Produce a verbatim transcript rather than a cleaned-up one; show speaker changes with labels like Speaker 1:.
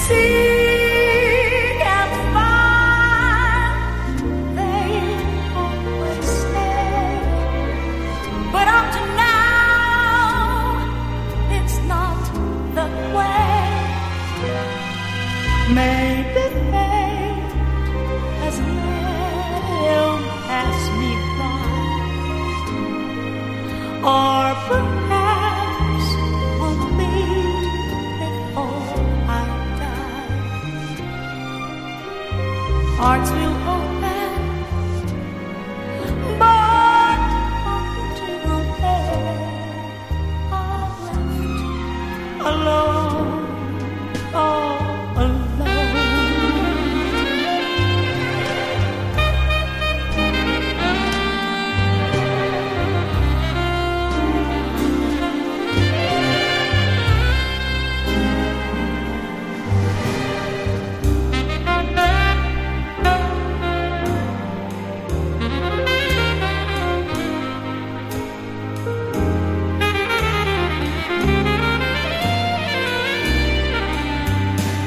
Speaker 1: seek and find, they always say. But up to now, it's not the way. Maybe fate has let him pass me by, or perhaps will be before I die. Hearts will